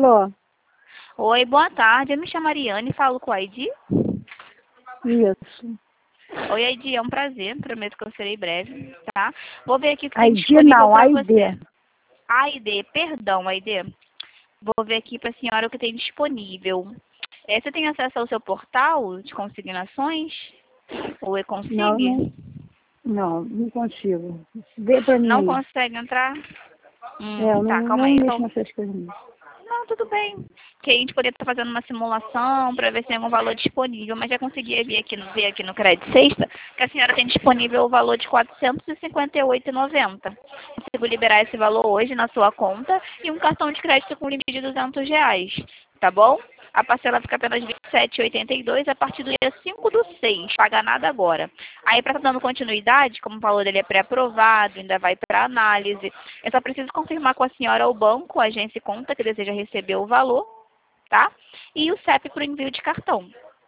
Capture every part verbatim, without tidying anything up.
Alô? Oi, boa tarde. Eu me chamo Ariane, falo com a Aidi. Isso. Oi, Aidi, é um prazer. Prometo que eu serei breve, tá? Vou ver aqui o que tem Aidi disponível não, para Aide. você. Aide, perdão, Aide. Vou ver aqui para a senhora o que tem disponível. É, você tem acesso ao seu portal de consignações? O e-consig? Não, não, não, não consigo. Vê pra mim Não aí. consegue entrar? É, Hum, eu tá, não, calma não aí. mexo Então, nessas coisas. Não. não, tudo bem. Que a gente poderia estar fazendo uma simulação para ver se tem algum valor disponível, mas já consegui ver aqui, no- ver aqui no Crédito Sexta que a senhora tem disponível o valor de quatrocentos e cinquenta e oito reais e noventa centavos. Consigo liberar esse valor hoje na sua conta e um cartão de crédito com limite de duzentos reais, tá bom? A parcela fica apenas vinte e sete reais e oitenta e dois centavos a partir do dia cinco do seis, paga nada agora. Aí, para estar dando continuidade, como o valor dele é pré-aprovado, ainda vai para análise, eu só preciso confirmar com a senhora o banco, a agência e conta que deseja receber o valor, tá? E o C E P para o envio de cartão,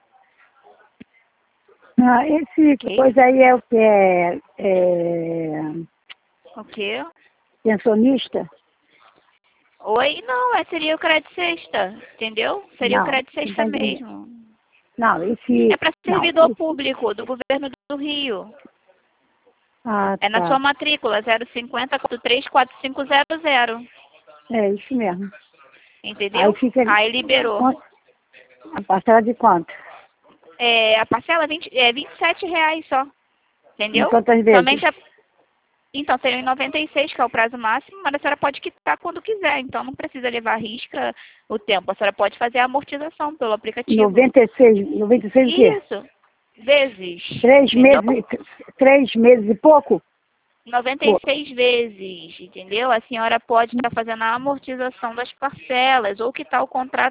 Ah, esse ok? coisa aí é o que é, é Ok? pensionista? Oi? Não, é, seria o Crédito Sexta, entendeu? Seria o Não, Crédito não tá Sexta entendendo. mesmo. Não, esse. É para Não, servidor esse. público do governo do Rio. Ah, É na tá. sua matrícula, zero cinquenta, quatro três quatro cinco zero zero. É isso mesmo. Aí Entendeu? fica. Aí liberou. Quanto- A parcela de quanto? É, a parcela é, vinte, é vinte e sete reais só. Em Entendeu? quantas vezes? Somente a... Então, seria em noventa e seis, que é o prazo máximo, mas a senhora pode quitar quando quiser. Então, não precisa levar à risca o tempo. A senhora pode fazer a amortização pelo aplicativo. noventa e seis, noventa e seis o quê? Isso. Vezes. Três Entendeu? meses, três meses e pouco? noventa e Pô, seis vezes, entendeu? A senhora pode estar fazendo a amortização das parcelas ou quitar o contrato